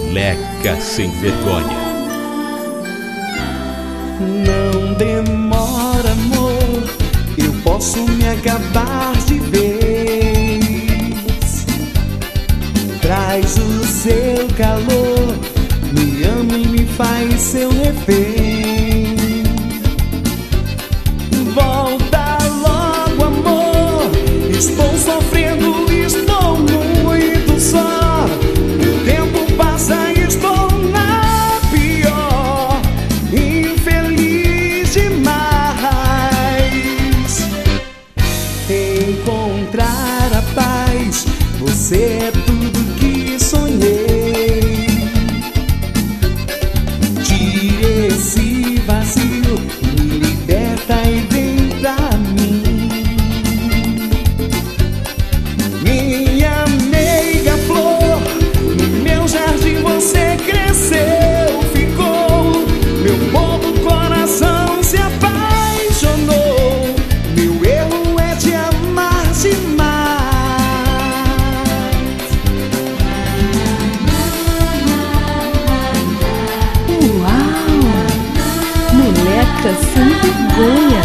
Moleca sem vergonha. Não demora, amor, eu posso me acabar de vez. Traz o seu calor, me ama e me faz seu refém. Volta logo, amor, estou sofrendo, estou muito só. O tempo passa e estou na pior, infeliz demais. Encontrar a paz, você é tudo que sonhei. Tire esse vazio, me liberta e vem pra mim. Minha meiga flor, no meu jardim você cresceu, ficou. Meu bobo coração se apaixonou. Meu erro é te amar demais. Uau! Moleca sem vergonha.